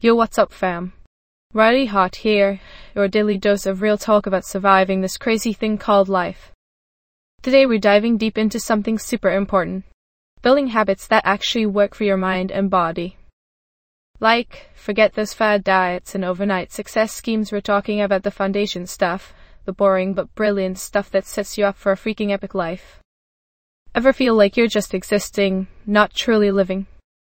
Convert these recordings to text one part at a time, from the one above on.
Yo, what's up, fam? Riley Hot here, your daily dose of real talk about surviving this crazy thing called life. Today we're diving deep into something super important. Building habits that actually work for your mind and body. Forget those fad diets and overnight success schemes. We're talking about the foundation stuff, the boring but brilliant stuff that sets you up for a freaking epic life. Ever feel like you're just existing, not truly living?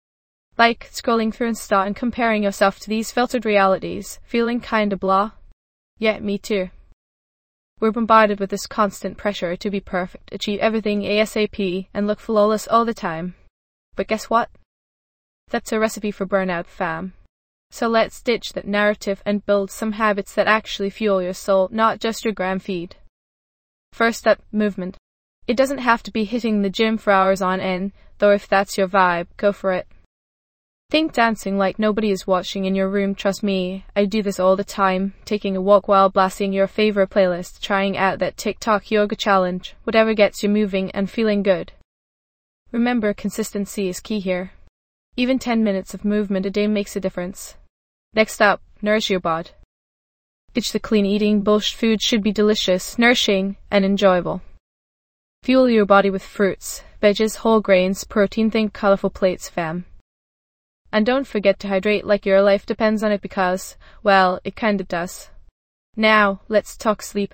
Like scrolling through Insta and comparing yourself to these filtered realities, feeling kinda blah? Yeah, me too. We're bombarded with this constant pressure to be perfect, achieve everything ASAP, and look flawless all the time. But guess what? That's a recipe for burnout, fam. So let's ditch that narrative and build some habits that actually fuel your soul, not just your gram feed. First up, movement. It doesn't have to be hitting the gym for hours on end, though if that's your vibe, go for it. Think dancing like nobody is watching in your room. Trust me, I do this all the time, taking a walk while blasting your favorite playlist, trying out that TikTok yoga challenge, whatever gets you moving and feeling good. Remember, consistency is key here. Even 10 minutes of movement a day makes a difference. Next up, nourish your bod. Ditch the clean eating bullshit. Food should be delicious, nourishing, and enjoyable. Fuel your body with fruits, veggies, whole grains, protein. Think colorful plates, fam. And don't forget to hydrate like your life depends on it because, well, it kinda does. Now, let's talk sleep.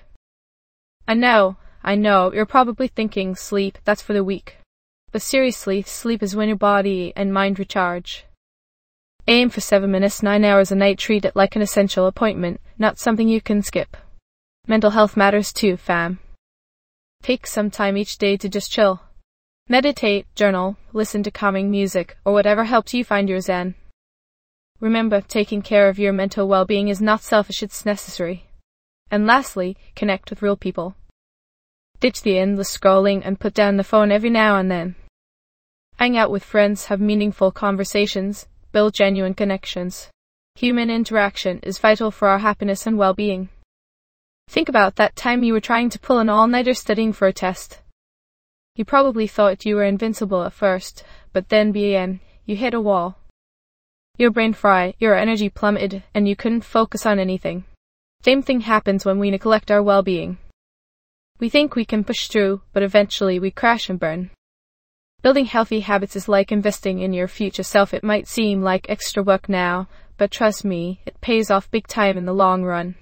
I know, you're probably thinking sleep, that's for the weak. But seriously, sleep is when your body and mind recharge. Aim for 7 minutes, 9 hours a night. Treat it like an essential appointment, not something you can skip. Mental health matters too, fam. Take some time each day to just chill. Meditate, journal, listen to calming music, or whatever helps you find your zen. Remember, taking care of your mental well-being is not selfish, it's necessary. And lastly, connect with real people. Ditch the endless scrolling and put down the phone every now and then. Hang out with friends, have meaningful conversations, build genuine connections. Human interaction is vital for our happiness and well-being. Think about that time you were trying to pull an all-nighter studying for a test. You probably thought you were invincible at first, but then you hit a wall. Your brain fried, your energy plummeted, and you couldn't focus on anything. Same thing happens when we neglect our well-being. We think we can push through, but eventually we crash and burn. Building healthy habits is like investing in your future self. It might seem like extra work now, but trust me, it pays off big time in the long run.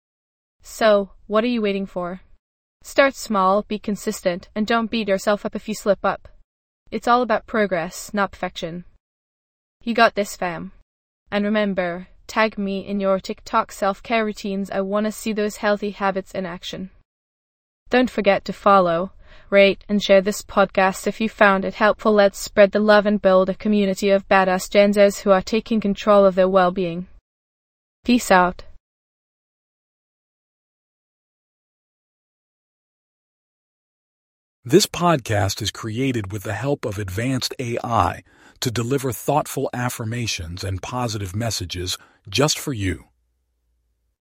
So, what are you waiting for? Start small, be consistent, and don't beat yourself up if you slip up. It's all about progress, not perfection. You got this, fam. And remember, tag me in your TikTok self-care routines. I want to see those healthy habits in action. Don't forget to follow, rate, and share this podcast if you found it helpful. Let's spread the love and build a community of badass Gen Zers who are taking control of their well-being. Peace out. This podcast is created with the help of advanced AI to deliver thoughtful affirmations and positive messages just for you.